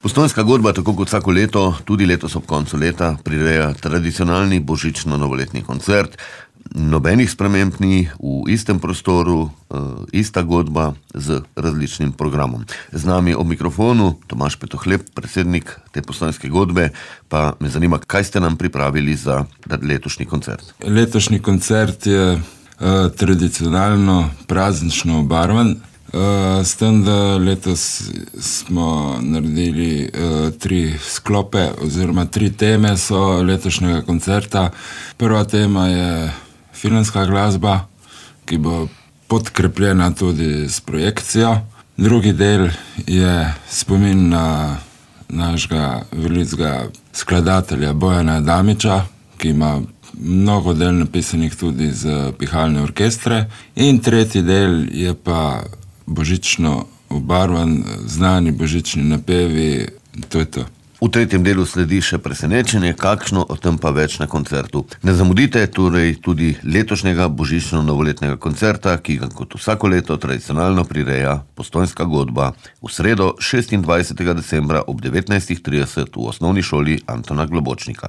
Postojnska godba, tako kot vsako leto, tudi letos ob koncu leta, prireja tradicionalni božično-novoletni koncert. Nobenih sprememb ni, v istem prostoru, ista godba z različnim programom. Z nami ob mikrofonu Tomaž Petohlep, predsednik te Postojnske godbe, pa me zanima, kaj ste nam pripravili za letošnji koncert. Letošnji koncert je tradicionalno praznično obarvan, s tem, da letos smo naredili 3 sklope oziroma 3 teme so letošnjega koncerta. Prva tema je filmska glasba, ki bo podkrepljena tudi s projekcijo. Drugi del je spomin na našega velikega skladatelja Bojana Adamiča, ki ima mnogo del napisanih tudi z pihalne orkestre. In tretji del je pa božično obarvan, znani božični napevi, to je to. V tretjem delu sledi še presenečenje, kakšno, o tem pa več na koncertu. Ne zamudite torej tudi letošnjega božično-novoletnega koncerta, ki ga kot vsako leto tradicionalno prireja Postojnska godba v sredo 26. decembra ob 19.30 v osnovni šoli Antona Globočnika.